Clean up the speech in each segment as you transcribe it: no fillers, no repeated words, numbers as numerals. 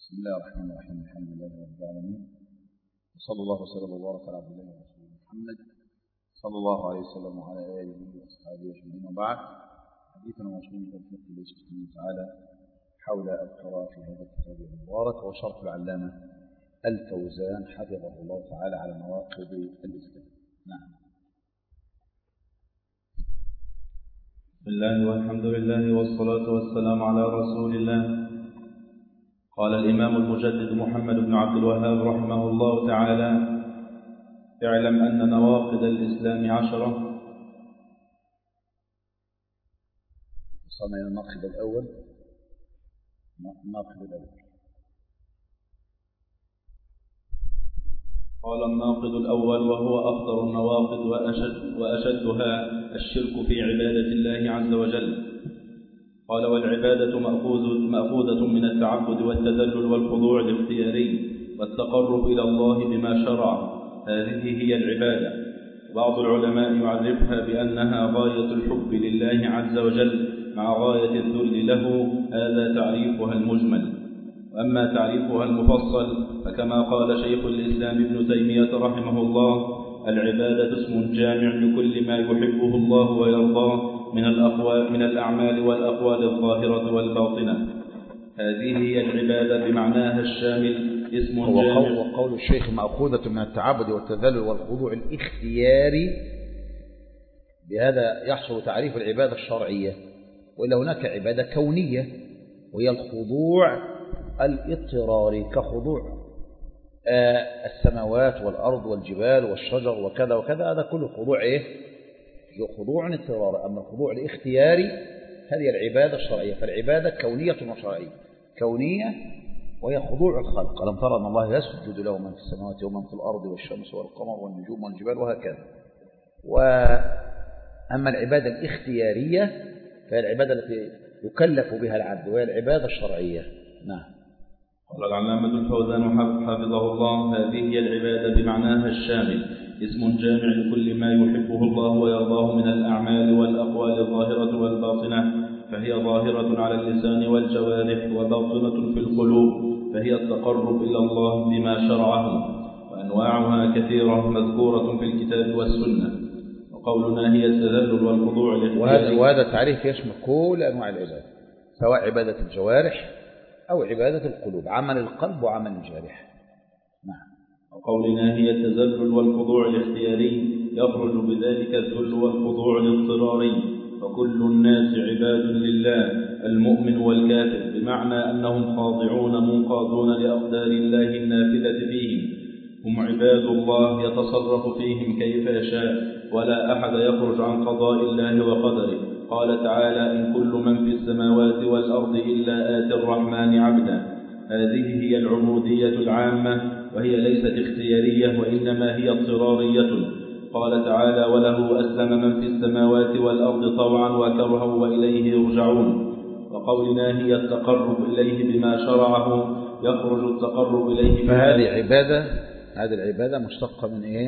بسم الله الرحمن الرحيم. الحمد لله رب العالمين، وصلى الله وسلم وبارك على عبد الله ورسوله محمد صلى الله عليه وسلم وعلى آله وأصحابه أجمعين. وبعد، حديثنا موصول بالفقه الله سبحانه وتعالى حول القراءة في هذا الكتاب المبارك وشرح العلامة الفوزان حفظه الله تعالى على نواقض الإسلام. نعم. بسم الله والحمد لله والصلاة والسلام على رسول الله. قال الإمام المجدد محمد بن عبد الوهاب رحمه الله تعالى: اعلم أن نواقض الإسلام 10. وصلنا إلى الناقض الأول. قال: الناقض الأول وهو أخطر النواقض وأشدها الشرك في عبادة الله عز وجل. قال: والعبادة مأخوذة من التعبد والتذلل والخضوع الاختياري والتقرب إلى الله بما شرع، هذه هي العبادة. بعض العلماء يعرفها بأنها غاية الحب لله عز وجل مع غاية الذل له، هذا تعريفها المجمل. وأما تعريفها المفصل فكما قال شيخ الإسلام ابن تيمية رحمه الله: العبادة اسم جامع لكل ما يحبه الله ويرضاه من الأعمال والأقوال الظاهرة والباطنة. هذه هي العبادة بمعناها الشامل، اسم جامع. وقول الشيخ مأخوذة من التعبد والتذلل والخضوع الاختياري، بهذا يحصل تعريف العبادة الشرعية. وإلا هناك عبادة كونية وهي الخضوع الاضطراري، كخضوع السماوات والأرض والجبال والشجر وكذا وكذا، هذا كله خضوع خضوع اضطراري. أما الخضوع الاختياري هذه العبادة الشرعية. فالعبادة كونية وشرعية. كونية وهي خضوع الخلق: ألم ترى أن الله يسجد له من في السماوات ومن في الأرض والشمس والقمر والنجوم والجبال وهكذا. وأما العبادة الاختيارية فهي العبادة التي يكلف بها العبد، وهي العبادة الشرعية. نعم. قال العلامة الفوزان حفظه الله: هذه هي العبادة بمعناها الشامل، اسم جامع لكل ما يحبه الله ويرضاه من الأعمال والأقوال الظاهرة والباطنة، فهي ظاهرة على اللسان والجوارح وباطنة في القلوب، فهي التقرب إلى الله بما شرعه. وأنواعها كثيرة مذكورة في الكتاب والسنة. وقولنا هي التذلل والخضوع الاختياري. وهذا التعريف يشمل كل أنواع العبادة، سواء عبادة الجوارح أو عبادة القلوب، عمل القلب وعمل الجارح. نعم. وقولنا هي التذلل والخضوع الاختياري، يخرج بذلك الذل والخضوع الاضطراري. فكل الناس عباد لله، المؤمن والكافر، بمعنى أنهم خاضعون منقادون لأقدار الله النافذة فيهم. هم عباد الله يتصرف فيهم كيف يشاء، ولا أحد يخرج عن قضاء الله وقدره. قال تعالى: إن كل من في السماوات والأرض إلا آتي الرحمن عبدا. هذه هي العبودية العامة، وهي ليست اختيارية وإنما هي اضطرارية. قال تعالى: وله أسلم من في السماوات والأرض طوعا وكرها وإليه يرجعون. وقولنا هي التقرب إليه بما شرعه، يخرج التقرب إليه. فهذه عبادة، هذه العبادة مشتقة من إيه؟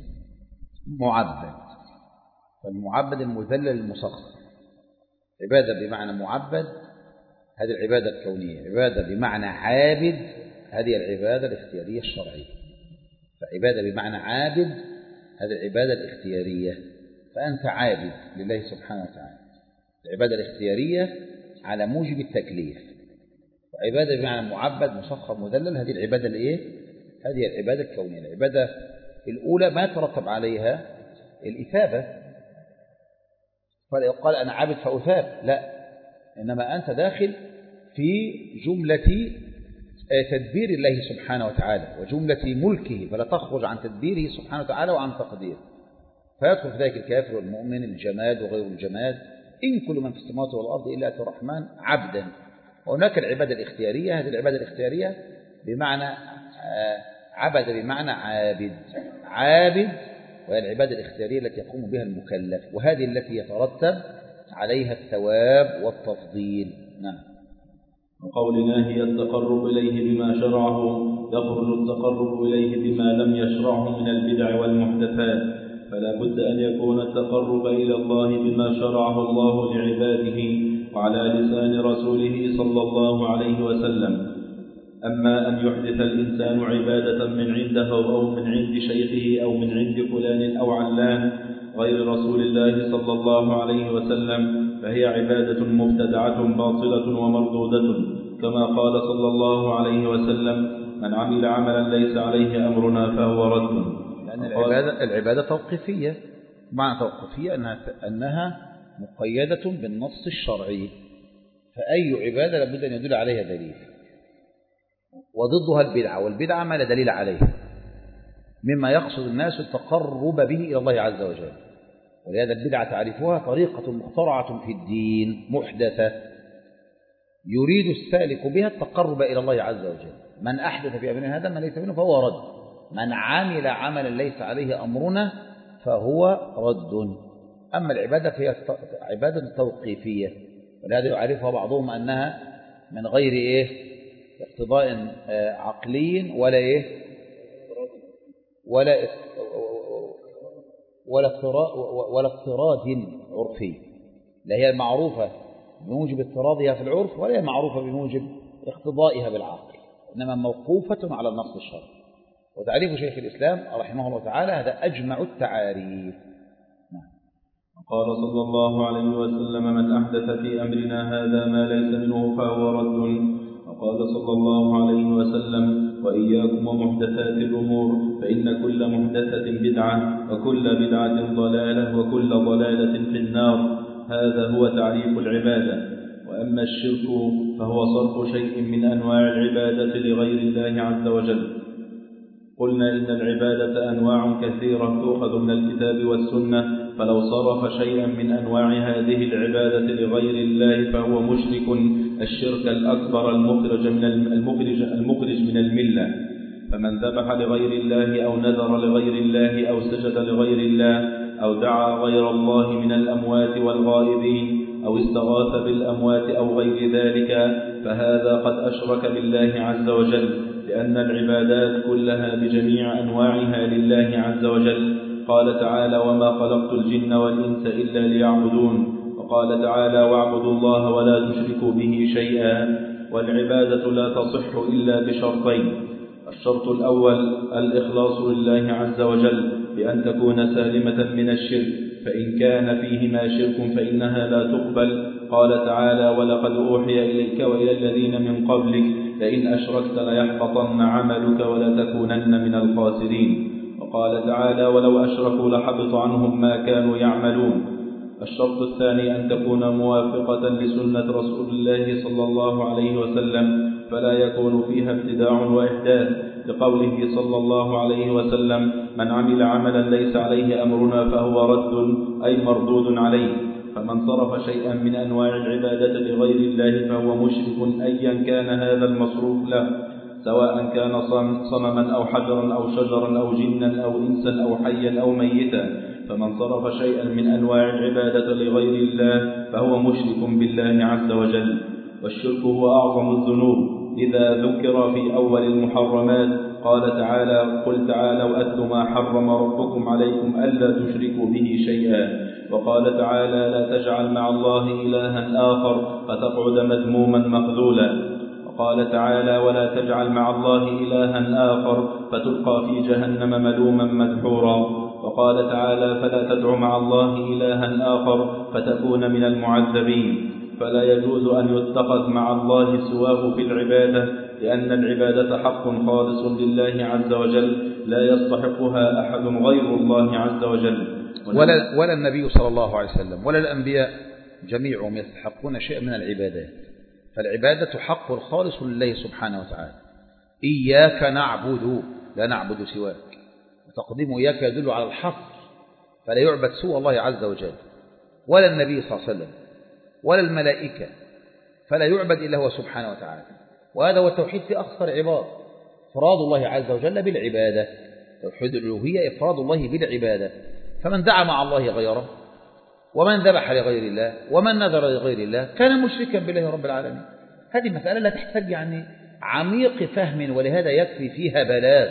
معبد. فالمعبد المذلل المسخر. عبادة بمعنى معبد، هذه العبادة الكونية. عبادة بمعنى عابد، هذه العبادة الاختيارية الشرعية. فعبادة بمعنى عابد، هذه العبادة الاختيارية، فأنت عابد لله سبحانه وتعالى. العبادة الاختيارية على موجب التكليف. وعبادة بمعنى معبد مسخر مذلل، هذه العبادة الإيه؟ هذه العبادة الكونية. العبادة الأولى ما ترتب عليها الإثابة، فلا يقال أنا عابد فأثاب، لا، إنما أنت داخل في جملة تدبير الله سبحانه وتعالى وجملة ملكه، فلا تخرج عن تدبيره سبحانه وتعالى وعن تقديره. فيدخل في ذلك الكافر والمؤمن، الجماد وغير الجماد. إن كل من في السماوات والأرض إلا آتي الرحمن عبدا. وهناك العبادة الاختيارية، هذه العبادة الاختيارية بمعنى عبد بمعنى عابد. عابد وهي العبادة الاختيارية التي يقوم بها المكلف، وهذه التي يترتب عليها الثواب والتفضيل. نعم. وقولنا هي التقرب إليه بما شرعه، يخرج التقرب إليه بما لم يشرعه من البدع والمحدثات. فلا بد أن يكون التقرب إلى الله بما شرعه الله لعباده وعلى لسان رسوله صلى الله عليه وسلم. أما أن يحدث الإنسان عبادة من عنده أو من عند شيخه أو من عند فلان أو علان غير رسول الله صلى الله عليه وسلم فهي عبادة مبتدعة باطلة ومردودة، كما قال صلى الله عليه وسلم: من عمل عملا ليس عليه أمرنا فهو رد. لأن العبادة توقيفية. معنى توقيفية أنها مقيدة بالنص الشرعي، فأي عبادة لابد أن يدل عليها دليل، وضدها البدعة، والبدعة ما لا دليل عليها مما يقصد الناس التقرب به إلى الله عز وجل. ولهذا البدعة تعرفها طريقة مخترعة في الدين محدثة يريد السالك بها التقرب إلى الله عز وجل. من أحدث في أمرنا هذا ما ليس منه فهو رد، من عمل عملا ليس عليه أمرنا فهو رد. أما العبادة فهي عبادة توقيفية، ولهذا يعرفها بعضهم أنها من غير اقتضاء عقلي ولا اضطراد عرفي. لا هي معروفة بموجب اضطرادها في العرف، ولا هي معروفة بموجب اقتضائها بالعقل، إنما موقوفة على النص الشرعي. وتعريف شيخ الإسلام رحمه الله تعالى هذا أجمع التعاريف. قال صلى الله عليه وسلم: من أحدث في أمرنا هذا ما ليس منه فهو رد. وقال صلى الله عليه وسلم: وإياكم ومحدثات الأمور فإن كل محدثة بدعة وكل بدعة ضلالة وكل ضلالة في النار. هذا هو تعريف العبادة. وأما الشرك فهو صرف شيء من أنواع العبادة لغير الله عز وجل. قلنا إن العبادة أنواع كثيرة تؤخذ من الكتاب والسنة، فلو صرف شيئا من أنواع هذه العبادة لغير الله فهو مشرك الشرك الأكبر المخرج من الملة. فمن ذبح لغير الله أو نذر لغير الله أو سجد لغير الله أو دعا غير الله من الأموات والغائبين أو استغاث بالأموات أو غير ذلك فهذا قد أشرك بالله عز وجل، لأن العبادات كلها بجميع أنواعها لله عز وجل. قال تعالى: وما خلقت الجن والإنس إلا ليعبدون. وقال تعالى: واعبدوا الله ولا تشركوا به شيئا. والعبادة لا تصح إلا بشرطين: الشرط الأول الإخلاص لله عز وجل بأن تكون سالمة من الشرك، فإن كان فيهما شرك فإنها لا تقبل. قال تعالى: ولقد أوحي إليك وإلى الذين من قبلك لئن أشركت ليحبطن عملك ولتكونن من الخاسرين. وقال تعالى: ولو أشركوا لحبط عنهم ما كانوا يعملون. الشرط الثاني أن تكون موافقة لسنة رسول الله صلى الله عليه وسلم، فلا يكون فيها ابتداع وإحداث، لقوله صلى الله عليه وسلم: من عمل عملا ليس عليه أمرنا فهو رد، أي مردود عليه. فمن صرف شيئا من أنواع العبادة لغير الله فهو مشرك أيا كان هذا المصروف له، سواء كان صنما أو حجرا أو شجرا أو جنا أو إنسا أو حيا أو ميتا. فمن صرف شيئا من أنواع العبادة لغير الله فهو مشرك بالله عز وجل. والشرك هو أعظم الذنوب، إذا ذكر في أول المحرمات قال تعالى: قل تعالوا أتل ما حرم ربكم عليكم ألا تشركوا به شيئا. وقال تعالى: لا تجعل مع الله إلها آخر فتقعد مذموما مخذولا. وقال تعالى: ولا تجعل مع الله إلها آخر فتلقى في جهنم ملوما مدحورا. وقال تعالى: فلا تدع مع الله إلها آخر فتكون من المعذبين. فلا يجوز أن يتخذ مع الله سواه في العبادة، لأن العبادة حق خالص لله عز وجل لا يستحقها أحد غير الله عز وجل. ولا النبي صلى الله عليه وسلم ولا الأنبياء جميعهم يستحقون شيئا من العبادات. فالعبادة حق خالص لله سبحانه وتعالى. إياك نعبد، لا نعبد سواك. وتقديم إياك يدل على الحصر، فلا يعبد سوى الله عز وجل، ولا النبي صلى الله عليه وسلم ولا الملائكة، فلا يعبد إلا هو سبحانه وتعالى. وهذا هو التوحيد في أخطر عباد، إفراد الله عز وجل بالعبادة. توحيد الألوهية إفراد الله بالعبادة. فمن دعا مع الله غيره، ومن ذبح لغير الله، ومن نذر لغير الله، كان مشركا بالله رب العالمين. هذه مسألة لا تحتاج عميق فهم، ولهذا يكفي فيها بلاغ،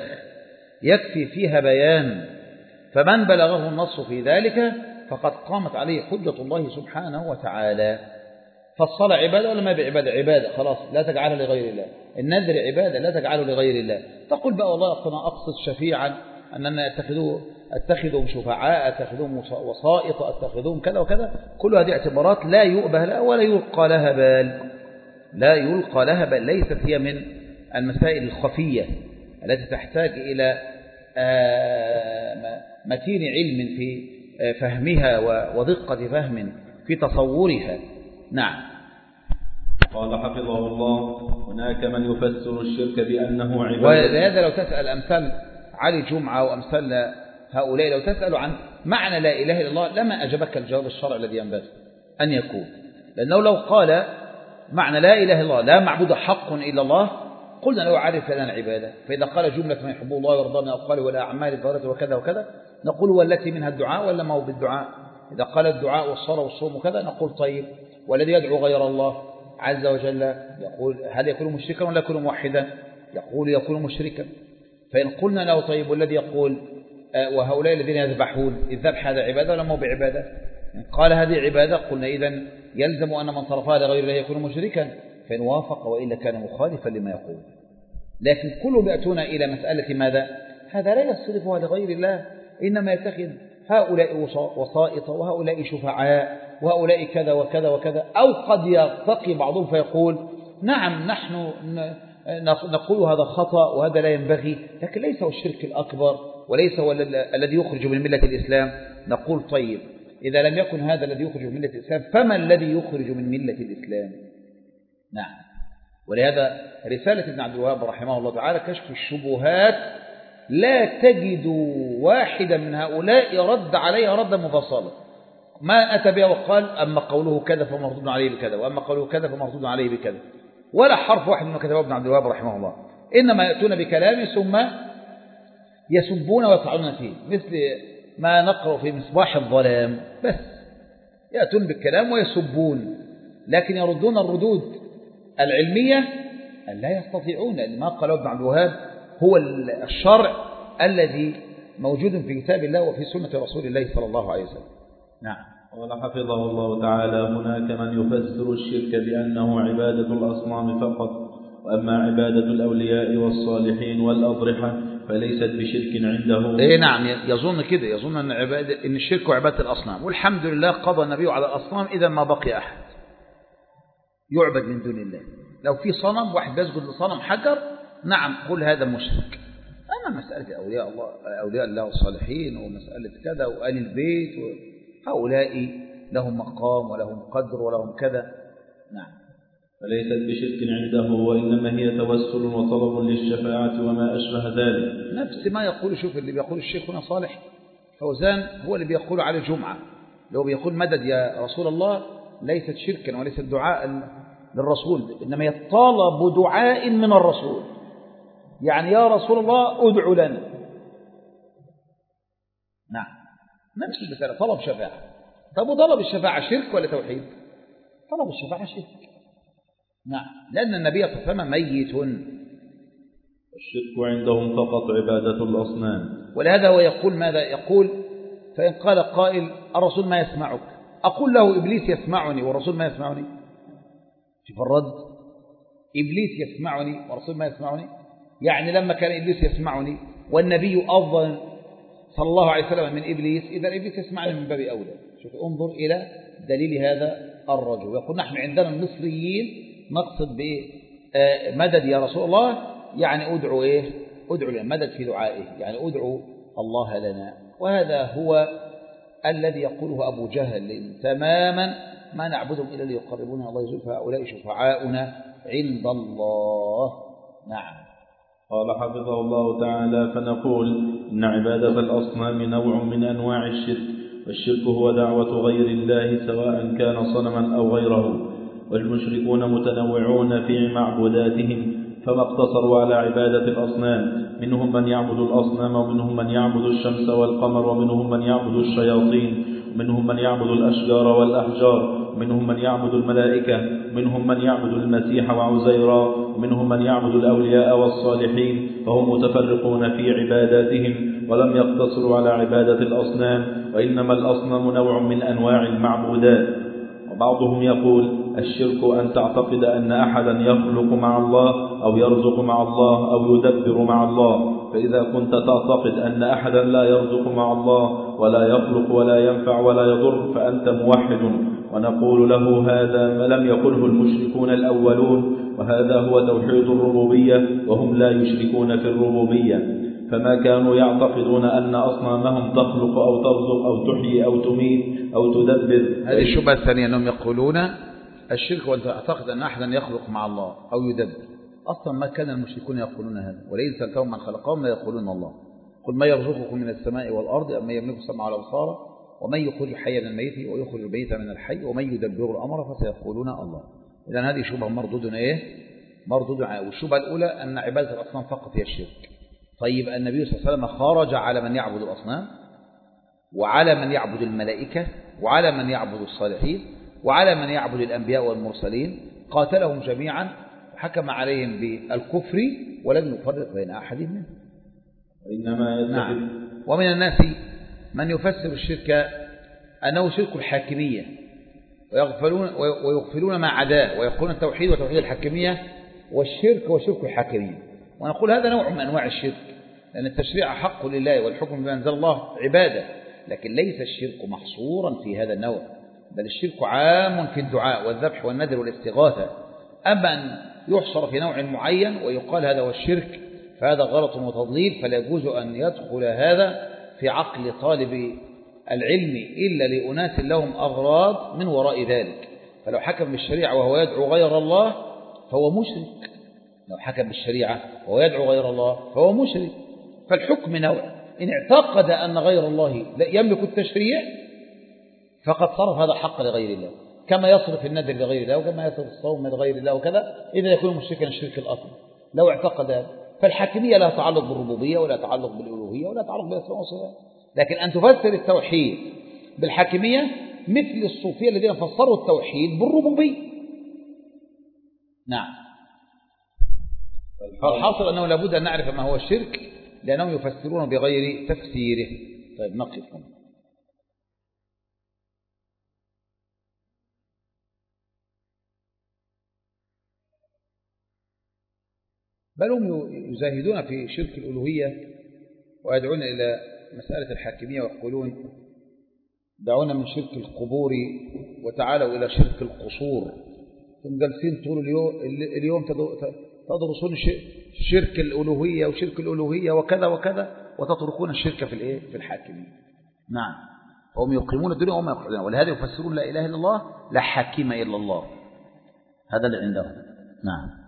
يكفي فيها بيان. فمن بلغه النص في ذلك فقد قامت عليه حجة الله سبحانه وتعالى. فالصلاة عبادة ولا ما بعبادة؟ عبادة، خلاص لا تجعلها لغير الله. النذر عبادة لا تجعله لغير الله. تقول بقى والله أنا أقصد شفيعا أننا أتخذهم شفعاء، أتخذهم وسائط، أتخذهم كذا وكذا، كل هذه اعتبارات لا يؤبه لها ولا يلقى لها بال، لا يلقى لها بال، ليست هي من المسائل الخفية التي تحتاج إلى متين علم في فهمها ودقة فهم في تصورها. نعم. قال حفظه الله: هناك من يفسر الشرك بأنه عبادة. ولهذا لو تسأل أمثال علي جمعة وأمثال هؤلاء، لو تسأل عن معنى لا إله إلا الله لما أجابك الجواب الشرعي الذي ينبغي أن يكون، لأنه لو قال معنى لا إله إلا الله لا معبود حق إلا الله قلنا له عارف لنا العبادة. فإذا قال جملة ما يحب الله ويرضى من الأقوال والأعمال الظاهرة وكذا وكذا نقول والتي منها الدعاء ولا ما هو بالدعاء. إذا قال الدعاء والصلاة والصوم وكذا نقول طيب والذي يدعو غير الله عز وجل يقول هل يكون مشركا ولا يكون موحدا؟ يقول يكون مشركا. فإن قلنا له طيب والذي يقول وهؤلاء الذين يذبحون الذبح هذا عبادة ولا ما هو بعبادة؟ إن قال هذه عبادة قلنا إذن يلزم أن من صرفها لغير الله يكون مشركا، فإن وافق وإلا كان مخالفا لما يقول. لكن كلهم يأتون إلى مسألة ماذا؟ هذا لا يصرفها لغير الله، إنما يتخذ هؤلاء وسائط وهؤلاء شفعاء وهؤلاء كذا وكذا وكذا. أو قد يرتقي بعضهم فيقول نعم نحن نقول هذا خطأ وهذا لا ينبغي، لكن ليس هو الشرك الأكبر وليس هو الذي يخرج من ملة الإسلام. نقول طيب إذا لم يكن هذا الذي يخرج من ملة الإسلام فما الذي يخرج من ملة الإسلام؟ نعم. ولهذا رسالة ابن عبد الوهاب رحمه الله تعالى كشف الشبهات لا تجد واحدا من هؤلاء رد عليها ردا مفصلا، ما أتى بها وقال أما قوله كذا فمردود عليه بكذا وأما قوله كذا فمردود عليه بكذا، ولا حرف واحد من كتبه ابن عبد الوهاب رحمه الله. إنما يأتون بكلام ثم يسبون ويطعنون فيه، مثل ما نقرأ في مصباح الظلام، بس يأتون بالكلام ويسبون، لكن يردون الردود العلمية لا يستطيعون، لأن ما قاله ابن عبد الوهاب هو الشرع الذي موجود في كتاب الله وفي سنة رسول الله صلى الله عليه وسلم. نعم. قال حفظه الله تعالى: هناك من يفسر الشرك بأنه عبادة الأصنام فقط، وأما عبادة الأولياء والصالحين والأضرحة فليست بشرك عنده. إيه نعم، يظن كده، يظن إن الشرك وعبادة الأصنام، والحمد لله قضى النبي على الأصنام إذا ما بقي أحد يعبد من دون الله. لو في صنم واحد بيسجد لصنم حجر نعم قل هذا مشرك. أما مسألة أولياء الله والصالحين ومسألة كذا وآل البيت هؤلاء لهم مقام ولهم قدر ولهم كذا. نعم. فليست بشرك عنده، وإنما هي توسل وطلب للشفاعة وما أشبه ذلك. نفس ما يقول، شوف اللي بيقول الشيخ هنا صالح فوزان هو اللي بيقول على الجمعة، لو بيقول مدد يا رسول الله ليست شركا وليست دعاء للرسول، إنما هي طلب دعاء من الرسول، يعني يا رسول الله ادعو لنا. نعم نفس المسألة، طلب شفاعة. طب وطلب الشفاعة شرك ولا توحيد؟ طلب الشفاعة شرك. نعم، لأن النبي صلى الله عليه وسلم ميت. الشرك عندهم فقط عبادة الأصنام. ولهذا هو يقول ماذا؟ يقول فإن قال قائل الرسول ما يسمعك، أقول له إبليس يسمعني والرسول ما يسمعني. شوف الرد، إبليس يسمعني والرسول ما يسمعني. يعني لما كان إبليس يسمعني والنبي أفضل صلى الله عليه وسلم من إبليس، إذا إبليس يسمعني من باب أولى. شوف انظر إلى دليل هذا الرجل. يقول نحن عندنا المصريين نقصد بمدد يا رسول الله، يعني أدعو إيه؟ أدعو لنا، مدد في دعائه، يعني أدعو الله لنا. وهذا هو الذي يقوله أبو جهل تماما، ما نعبدهم إلا ليقربونا الله يزول، فهؤلاء شفعاؤنا عند الله. نعم. قال حفظه الله تعالى: فنقول إن عبادة الأصنام نوع من أنواع الشرك، والشرك هو دعوة غير الله سواء كان صنما أو غيره، والمشركون متنوعون في معبوداتهم، فما اقتصروا على عبادة الأصنام، منهم من يعبد الأصنام، ومنهم من يعبد الشمس والقمر، ومنهم من يعبد الشياطين، ومنهم من يعبد الأشجار والأحجار، ومنهم من يعبد الملائكة، ومنهم من يعبد المسيح وعزيرا، ومنهم من يعبد الأولياء والصالحين، فهم متفرقون في عباداتهم، ولم يقتصروا على عبادة الأصنام، وإنما الأصنام نوع من أنواع المعبودات. وبعضهم يقول الشرك أن تعتقد أن أحدا يخلق مع الله أو يرزق مع الله أو يدبر مع الله، فإذا كنت تعتقد أن أحدا لا يرزق مع الله ولا يخلق ولا ينفع ولا يضر فأنت موحد، ونقول له هذا ما لم يقله المشركون الأولون، وهذا هو توحيد الربوبية، وهم لا يشركون في الربوبية. فما كانوا يعتقدون أن أصنامهم تخلق أو ترزق أو تحيي أو تميت أو تدبر. هذه الشبهة الثانية أنهم يقولون الشرك وأن تعتقد أن أحدا يخلق مع الله أو يدبر. أصلا ما كان المشركون يقولون هذا، ولئن سألتهم من خلقهم لا يقولون الله. قل ما يرزقكم من السماء والأرض أم من يملك السمع والأبصار ومن يخرج الحي من الميت ويخرج الميت من الحي ومن يدبر الأمر فسيقولون الله. إذن هذه شبهة مردود مردود. والشبهة الأولى أن عبادة الأصنام فقط هي الشرك. طيب النبي صلى الله عليه وسلم خرج على من يعبد الأصنام وعلى من يعبد الملائكة وعلى من يعبد الصالحين وعلى من يعبد الأنبياء والمرسلين، قاتلهم جميعا وحكم عليهم بالكفر ولم يفرق بين أحد منهم. نعم. ومن الناس من يفسر الشرك أنه شرك الحاكمية ويغفلون ما عداه ويقولون التوحيد وتوحيد الحاكمية والشرك وشرك الحاكمية. ونقول هذا نوع من أنواع الشرك، لأن التشريع حق لله والحكم بما أنزل الله عبادة، لكن ليس الشرك محصورا في هذا النوع، بل الشرك عام في الدعاء والذبح والنذر والاستغاثة. أما أن يحصر في نوع معين ويقال هذا هو الشرك فهذا غلط وتضليل، فلا يجوز أن يدخل هذا في عقل طالب العلم إلا لأناس لهم أغراض من وراء ذلك. فلو حكم بالشريعة وهو يدعو غير الله فهو مشرك، لو حكم بالشريعة وهو يدعو غير الله فهو مشرك. فالحكم نوع، إن اعتقد أن غير الله يملك التشريع فقد صرف هذا حق لغير الله، كما يصرف النذر لغير الله وكما يصرف الصوم لغير الله وكذا، إذا يكون مشركا الشرك الأصغر لو اعتقد هذا. فالحاكمية لا تعلق بالربوبية ولا تعلق بالألوهية ولا تعلق بالأسماء والصفات، لكن أن تفسر التوحيد بالحاكمية مثل الصوفية الذين فسروا التوحيد بالربوبية. نعم. فالحاصل أنه لابد أن نعرف ما هو الشرك لأنهم يفسرون بغير تفسيره. طيب نقف. بل هم يزاهدون في شرك الألوهية ويدعون إلى مسألة الحاكمية ويقولون دعونا من شرك القبور وتعالوا إلى شرك القصور. ثم جالسين طول اليوم تدرسون شرك الألوهية وشرك الألوهية وكذا وكذا وتتركون الشرك في الحاكمية. نعم. هم يقيمون الدنيا وهم يقعدون، ولهذا يفسرون لا إله إلا الله لا حاكم إلا الله. هذا اللي عندهم. نعم.